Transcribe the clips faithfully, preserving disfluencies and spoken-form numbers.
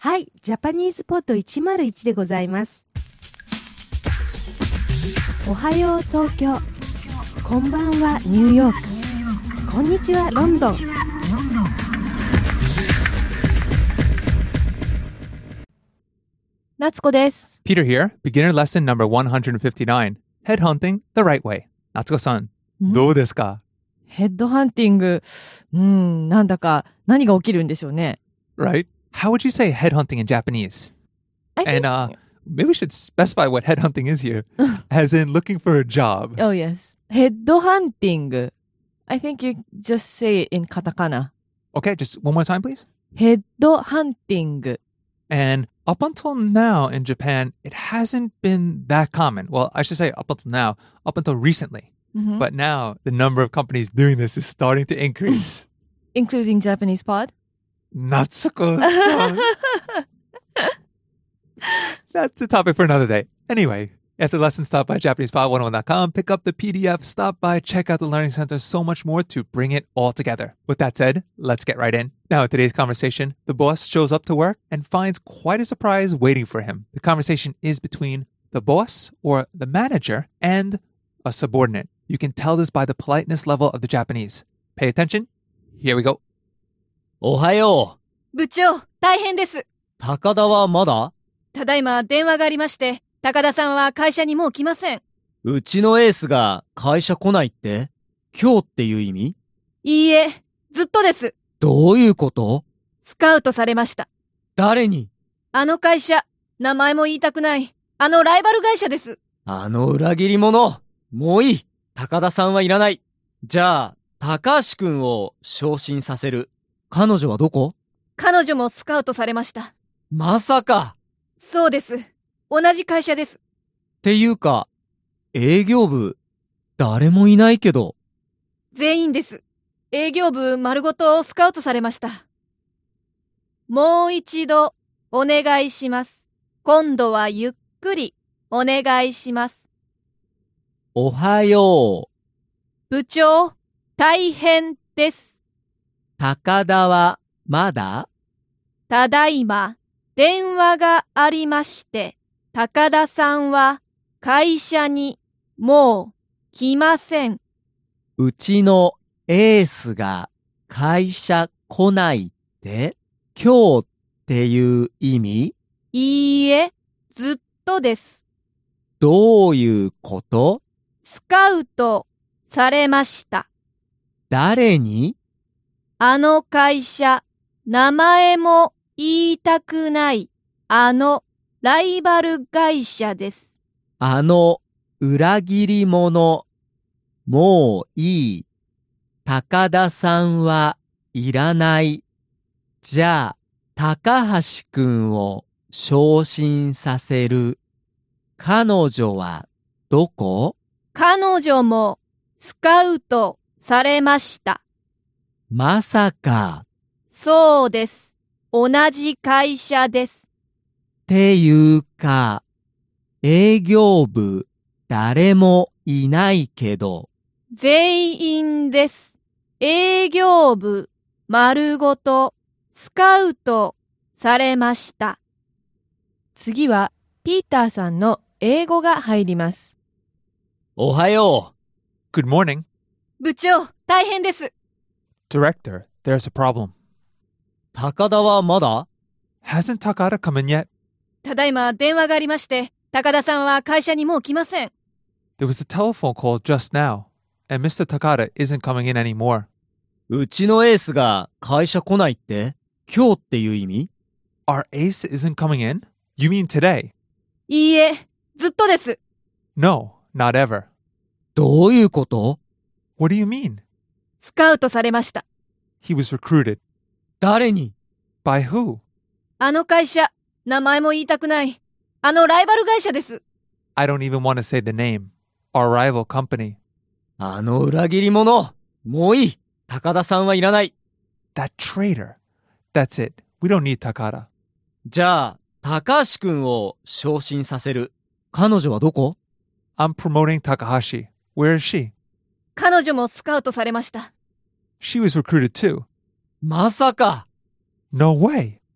はい、ジャパニーズポットいちまるいちでございます。おはよう東京、こんばんはニューヨーク、こんにちはロンドン。 夏子です。 Peter here, beginner lesson number one hundred fifty-nine. Headhunting the right way. 夏子さん、どうですか？ ヘッドハンティング、うん、なんだか何が起きるんでしょうね。 Right? How would you say headhunting in Japanese? I think... And uh, maybe we should specify what headhunting is here, as in looking for a job. Oh, yes. ヘッドハンティング。I think you just say it in カタカナ. Okay, just one more time, please. ヘッドハンティング。 And up until now in Japan, it hasn't been that common. Well, I should say up until now, up until recently. Mm-hmm. But now, the number of companies doing this is starting to increase. Including Japanese pod? Natsuko-san. That's a topic for another day. Anyway, after the lesson, stop by Japanese Pod one oh one dot com, pick up the P D F, stop by, check out the Learning Center, so much more to bring it all together. With that said, let's get right in. Now, in today's conversation, the boss shows up to work and finds quite a surprise waiting for him. The conversation is between the boss or the manager and a subordinate. You can tell this by the politeness level of the Japanese. Pay attention. Here we go. おはよう。部長、大変です。 高田はまだ？ ただいま電話がありまして、高田さんは会社にもう来ません。 うちのエースが会社来ないって？今日っていう意味？ いいえ、ずっとです。 どういうこと？ スカウトされました。 誰に？ あの会社、名前も言いたくない。あのライバル会社です。 あの裏切り者。もういい。高田さんはいらない。じゃあ、高橋くんを昇進させる。彼女はどこ？ 彼女もスカウトされました。 まさか。 そうです。同じ会社です。 っていうか、営業部、誰もいないけど。 全員です。営業部丸ごとスカウトされました。もう一度、お願いします。今度はゆっくり、お願いします。 おはよう。部長、大変です。 高田はまだ？ ただいま、電話がありまして、高田さんは会社にもう来ません。 うちのエースが会社来ないって？今日っていう意味？ いいえ、ずっとです。 どういうこと？ スカウトされました。 誰に？ あの会社、名前も言いたくない、あのライバル会社です。 あの裏切り者、もういい。高田さんはいらない。じゃあ、高橋くんを昇進させる。彼女はどこ？ 彼女もスカウトされました。 まさか。 そうです。同じ会社です。 っていうか、営業部誰もいないけど。 全員です。営業部丸ごとスカウトされました。 次はピーターさんの英語が入ります。 おはよう。Good morning. 部長、大変です。 Director, there's a problem. 高田はまだ？ Hasn't Takada come in yet? ただいま電話がありまして、高田さんは会社にもう来ません。 There was a telephone call just now, and Mister Takada isn't coming in anymore. うちのエースが会社来ないって？今日っていう意味？ Our ace isn't coming in? You mean today? いいえ、ずっとです。 No, not ever. どういうこと？ What do you mean? スカウトされました。 He was recruited. 誰に？ By who? あの会社、名前も言いたくない。あのライバル会社です。 I don't even want to say the name. Our rival company. あの裏切り者。もういい。高田さんはいらない。 That traitor. That's it. We don't need Takada. じゃあ、高橋くんを昇進させる。彼女はどこ？ I'm promoting Takahashi. Where is she? 彼女もスカウトされました。 She was recruited too. まさか。 No way.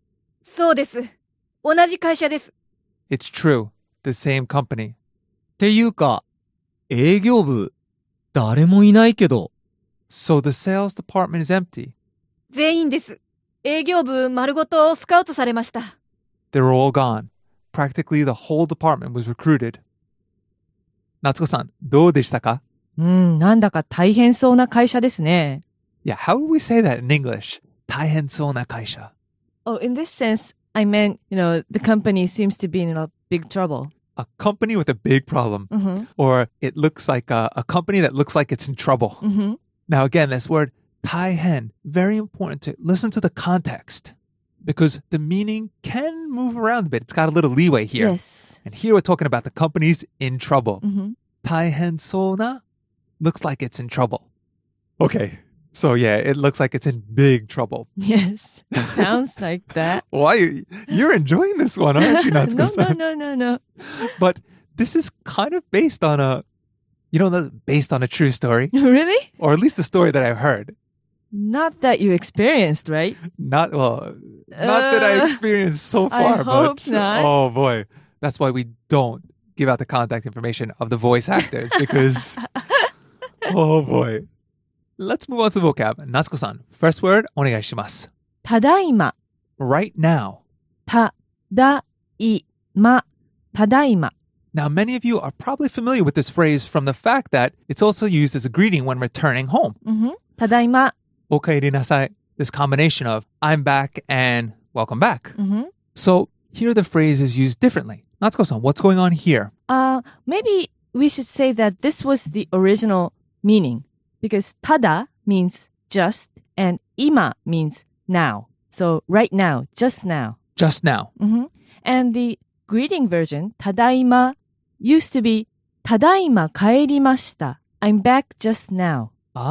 そうです。同じ会社です。 It's true. The same company. っていうか、営業部、誰もいないけど。 So the sales department is empty. 全員です。営業部丸ごとスカウトされました。 They were all gone. Practically the whole department was recruited. 夏子さん、どうでしたか？ うん、なんだか大変そうな会社ですね。 Yeah, how would we say that in English? 大変そうな会社。 Oh, in this sense, I meant, you know, the company seems to be in a big trouble. A company with a big problem. Mm-hmm. Or it looks like a, a company that looks like it's in trouble. Mm-hmm. Now again, this word 大変, very important to listen to the context. Because the meaning can move around a bit. It's got a little leeway here. Yes. And here we're talking about the company's in trouble. Mm-hmm. 大変そうな looks like it's in trouble. Okay. So yeah, it looks like it's in big trouble. Yes. Sounds like that. Why? You're enjoying this one, aren't you, no, Natsuko-san? no, no, no, no. But this is kind of based on a, you know, the- based on a true story. Really? Or at least the story that I've heard. Not that you experienced, right? Not, well, not that I Uh, experienced so I far, hope but not. oh boy. That's why we don't give out the contact information of the voice actors because, oh boy. Let's move on to the vocab. Natsuko-san, first word, お願いします。 ただいま、 Right now. ただいま、ただいま。 Now, many of you are probably familiar with this phrase from the fact that it's also used as a greeting when returning home. Mm-hmm. ただいま。 おかえりなさい. This combination of I'm back and welcome back. Mm-hmm. So here the phrase is used differently. Natsuko-san, what's going on here? Uh, maybe we should say that this was the original meaning because ただ means just and 今 means now. So right now, just now. Just now. Mm-hmm. And the greeting version, ただいま used to be ただいま帰りました. I'm back just now.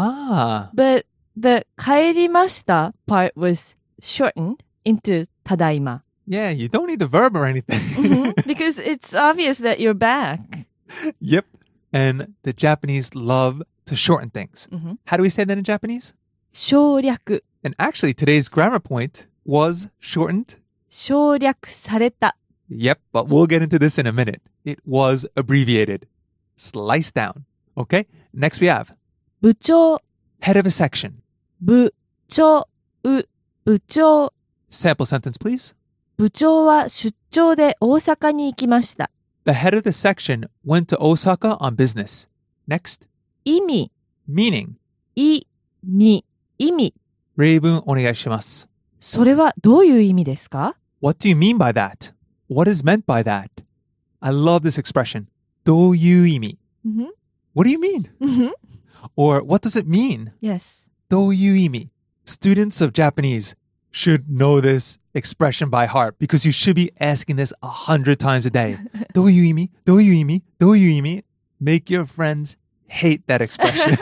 Ah. But the 帰りました part was shortened into ただいま. Yeah, you don't need the verb or anything. Mm-hmm. Because it's obvious that you're back. Yep. And the Japanese love to shorten things. Mm-hmm. How do we say that in Japanese? 省略. And actually, today's grammar point was shortened. 省略された. Yep, but we'll get into this in a minute. It was abbreviated. Sliced down. Okay, next we have 部長, head of a section. 部長, う、部長. Sample sentence, please. 部長は出張で大阪に行きました. The head of the section went to Osaka on business. Next, 意味, meaning. 意味、意味. 例文お願いします。 それはどういう意味ですか? What do you mean by that? What is meant by that? I love this expression. どういう意味? Mm-hmm. What do you mean? Mm-hmm. Or what does it mean? Yes. どういう意味? Students of Japanese should know this expression by heart because you should be asking this a hundred times a day. どういう意味? どういう意味? どういう意味? Make your friends hate that expression.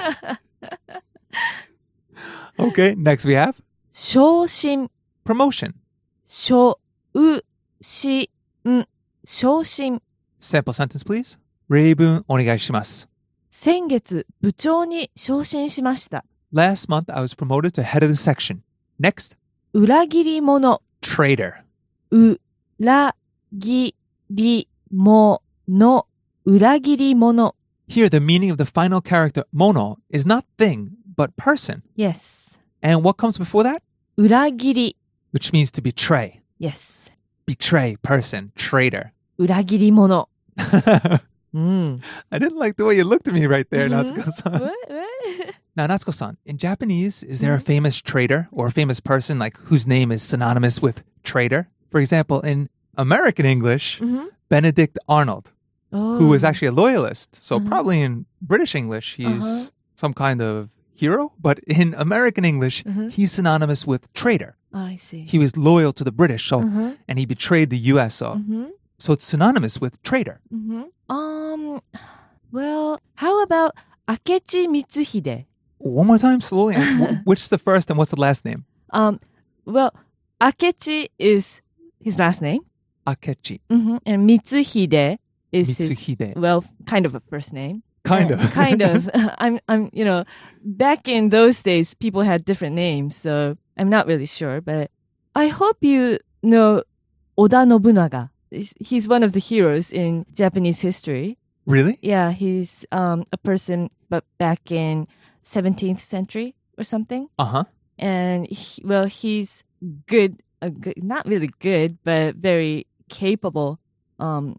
Okay, next we have 昇進, promotion. 昇進, 昇進. Sample sentence, please. 例文お願いします。 先月、部長に昇進しました. Last month, I was promoted to head of the section. Next, 裏切り者, traitor. 裏切り者, 裏切り者. Here, the meaning of the final character, mono, is not thing, but person. Yes. And what comes before that? 裏切り. Which means to betray. Yes. Betray, person, traitor. 裏切り者. Mm. I didn't like the way you looked at me right there, Mhm. Natsuko-san. What? What? Now, Natsuko-san, in Japanese, is there a famous traitor or a famous person like whose name is synonymous with traitor? For example, in American English, Mhm. Benedict Arnold, Oh. who was actually a loyalist. So Uh-huh. probably in British English, he's Uh-huh. some kind of hero. But in American English, Mhm. he's synonymous with traitor. I see. He was loyal to the British, so Uh-huh. and he betrayed the U S. So, Mhm. so it's synonymous with traitor. Mhm. Um, well, how about Akechi Mitsuhide? One more time, slowly. Wh- Which's the first and what's the last name? Um, well, Akechi is his last name. Akechi. Mhm. And Mitsuhide is his, Mitsuhide. well, kind of a first name. Kind Uh, of. kind of. I'm, I'm, you know, back in those days, people had different names, so I'm not really sure, but I hope you know Oda Nobunaga. He's- He's one of the heroes in Japanese history. Really? Yeah, he's um, a person, but back in seventeenth century or something. Uh-huh. And he, well, he's good, a good, not really good, but very capable um,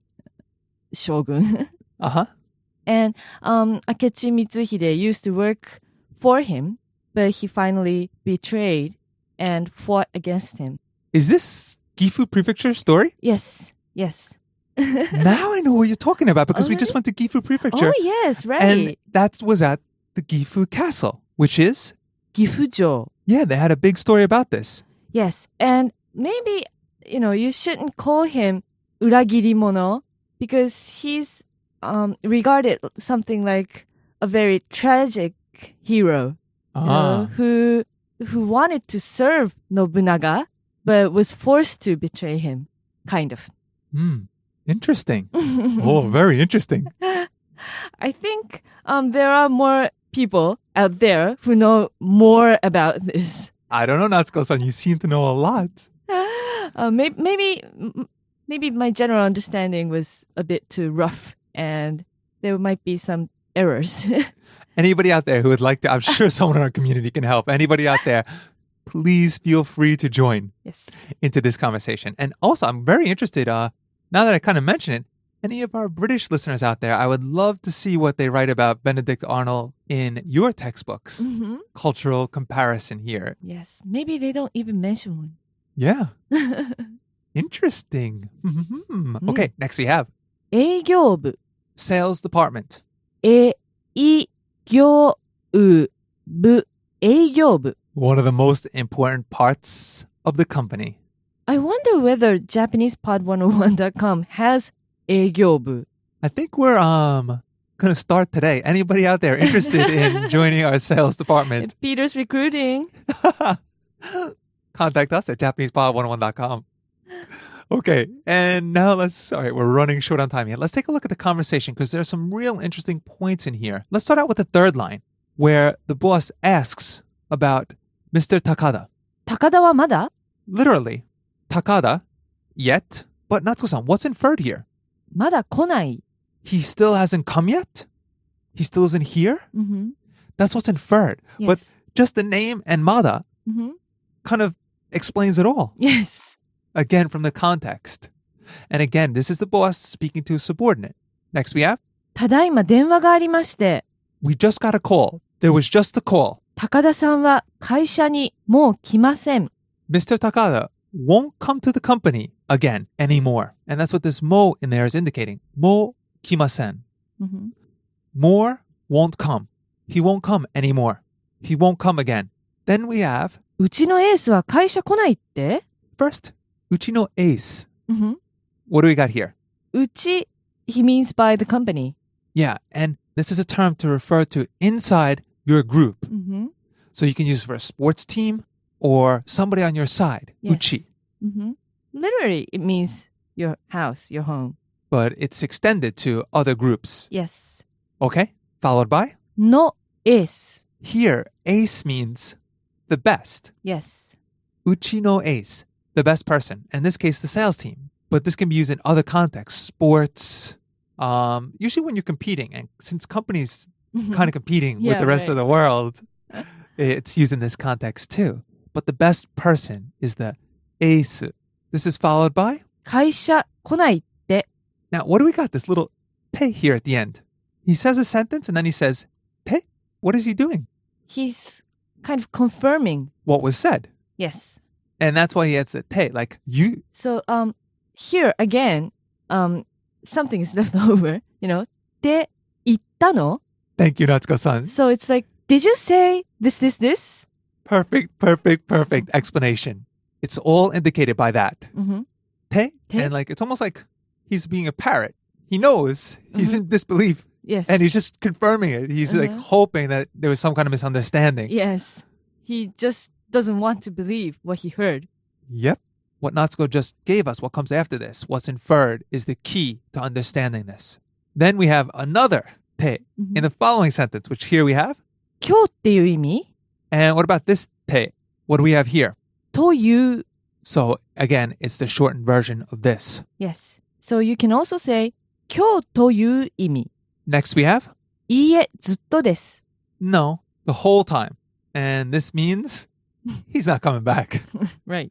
shogun. Uh-huh. And um, Akechi Mitsuhide used to work for him, but he finally betrayed and fought against him. Is this Gifu Prefecture story? Yes, yes. Now I know what you're talking about because Oh, we just really? went to Gifu Prefecture. Oh, yes, right. And that was at the Gifu Castle, which is, Gifujo. yeah, they had a big story about this. Yes, and maybe, you know, you shouldn't call him uragirimono because he's um, regarded something like a very tragic hero, you know, who who wanted to serve Nobunaga but was forced to betray him, kind of. Hmm. Interesting. Oh, very interesting. I think um, there are more people out there who know more about this. I don't know, Natsuko-san. You seem to know a lot. Uh, maybe, maybe, maybe my general understanding was a bit too rough, and there might be some errors. Anybody out there who would like to, I'm sure someone in our community can help. Anybody out there, please feel free to join Yes. into this conversation. And also, I'm very interested, uh, now that I kind of mention it, any of our British listeners out there, I would love to see what they write about Benedict Arnold in your textbooks. Hmm. Cultural comparison here. Yes. Maybe they don't even mention one. Yeah. Interesting. Mhm. Okay, next we have 営業部、 sales department. 営業部、営業部。 One of the most important parts of the company. I wonder whether Japanese pod one oh one dot com has 営業部. I think we're um going to start today. Anybody out there interested in joining our sales department? It's Peter's recruiting. Contact us at japanese pod one oh one dot com. Okay, and now let's, sorry, we're running short on time here. Let's take a look at the conversation because there's some real interesting points in here. Let's start out with the third line where the boss asks about Mister Takada. 高田はまだ? Literally, Takada, yet. But Natsuko-san, what's inferred here? まだ来ない. He still hasn't come yet? He still isn't here? Mm-hmm. That's what's inferred. Yes. But just the name and Mada Mm-hmm. kind of explains it all. Yes. Again, from the context. And again, this is the boss speaking to a subordinate. Next we have, ただいま電話がありまして、 we just got a call. There was just a call. 高田さんは会社にもう来ません。 Mister Takada won't come to the company again anymore. And that's what this mo in there is indicating. Mo kimasen. Mm-hmm. More won't come. He won't come anymore. He won't come again. Then we have, うちのエースは会社来ないって? first, Uchino ace. Mm-hmm. What do we got here? うち, he means by the company. Yeah, and this is a term to refer to inside your group. Mm-hmm. So you can use it for a sports team or somebody on your side. Yes. Uchi. Mm-hmm. Literally, it means your house, your home. But it's extended to other groups. Yes. Okay? Followed by? のエース. Here, ace means the best. Yes. Uchi no ace, the best person. In this case, the sales team. But this can be used in other contexts. Sports. Um, usually when you're competing, and since companies kind of competing with Yeah, the rest right. of the world, it's used in this context too. But the best person is the ace. This is followed by? 会社来ないって. Now, what do we got? This little te here at the end. He says a sentence and then he says, te? What is he doing? He's kind of confirming. What was said. Yes. And that's why he adds the te. Like, you, So, um, here again, um, something is left over, you know, って言ったの? thank you, Natsuko-san. So it's like, did you say this, this, this? Perfect, perfect, perfect explanation. It's all indicated by that. Mm-hmm. Te? Te? And like, it's almost like he's being a parrot. He knows. He's in disbelief. Yes. And he's just confirming it. He's like Uh-huh. hoping that there was some kind of misunderstanding. Yes. He just doesn't want to believe what he heard. Yep. What Natsuko just gave us, what comes after this, what's inferred, is the key to understanding this. Then we have another te in the following sentence, which here we have. 今日っていう意味? And what about this te? What do we have here? という So again, it's the shortened version of this. Yes. So you can also say 今日という意味。 Next we have いいえ、ずっとです。 no, the whole time. And this means he's not coming back. Right.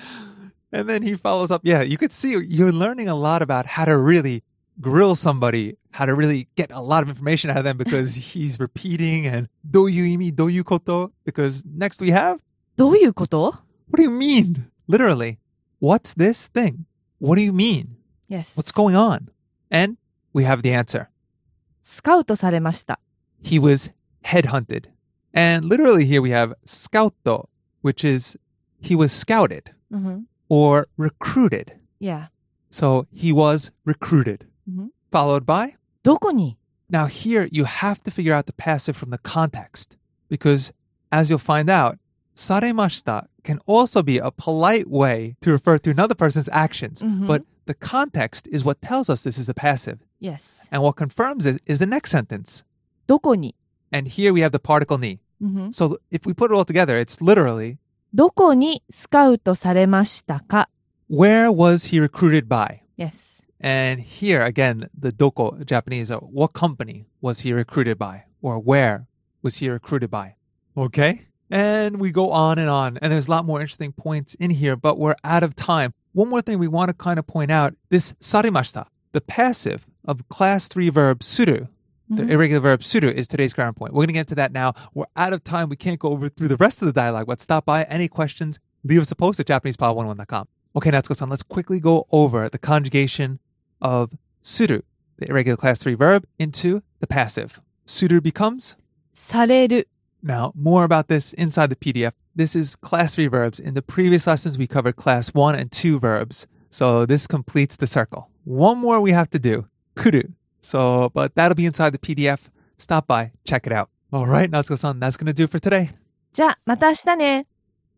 And then he follows up. Yeah, you could see you're learning a lot about how to really grill somebody, how to really get a lot of information out of them because he's repeating and どういう意味、どういうこと because next we have どういうこと what do you mean? Literally, what's this thing? What do you mean? Yes. What's going on? And we have the answer. スカウトされました。 He was headhunted. And literally here we have scouto, which is he was scouted Mm-hmm. or recruited. Yeah. So he was recruited. Mhm. Followed by? どこに Now here you have to figure out the passive from the context because as you'll find out, saremashita can also be a polite way to refer to another person's actions. Mhm. But the context is what tells us this is the passive. Yes. And what confirms it is the next sentence. どこに And here we have the particle ni. Mm-hmm. So if we put it all together, it's literally どこにスカウトされましたか where was he recruited by? Yes. And here again, the doko Japanese, uh, what company was he recruited by? Or where was he recruited by? Okay. And we go on and on. And there's a lot more interesting points in here, but we're out of time. One more thing we want to kind of point out, this sarimashita, the passive of class three verb suru, the Mhm. irregular verb suru is today's grammar point. We're going to get into that now. We're out of time. We can't go over through the rest of the dialogue, but stop by. Any questions, leave us a post at japanese pod one oh one dot com. Okay, Natsuko-san, let's quickly go over the conjugation of suru, the irregular class three verb, into the passive. Suru becomes? される Now, more about this inside the P D F. This is class three verbs. In the previous lessons, we covered class one and two verbs. So this completes the circle. One more we have to do, kuru. So, but that'll be inside the P D F. Stop by, check it out. All right, Natsuko-san, that's going to do it for today. じゃあまた明日ね